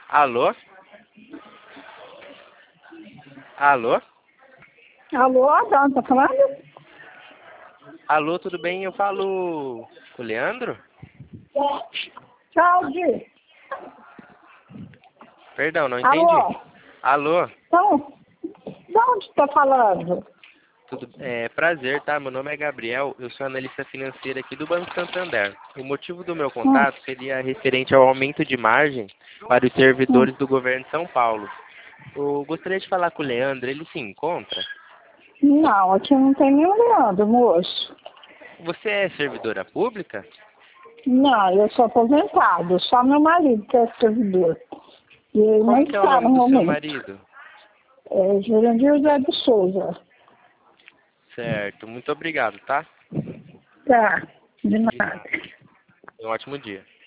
Alô? Alô? Alô, de onde tá falando? Alô, tudo bem? Eu falo com o Leandro? Tchau, Di. Perdão, não entendi. Alô? Alô? Então, de onde tá falando? Prazer, tá? Meu nome é Gabriel, eu sou analista financeiro aqui do Banco Santander. O motivo do meu Hum, contato seria referente ao aumento de margem para os hum. servidores do governo de São Paulo. Eu gostaria de falar com o Leandro, ele se encontra? Não, aqui não tem nenhum Leandro, moço. Você é servidora pública? Não, eu sou aposentado, só meu marido que é servidor. E ele não Como que é o está no nome do seu momento. marido? É Jurandir José de Souza. Certo, muito obrigado, tá? Tá, de De nada. nada. Um ótimo dia.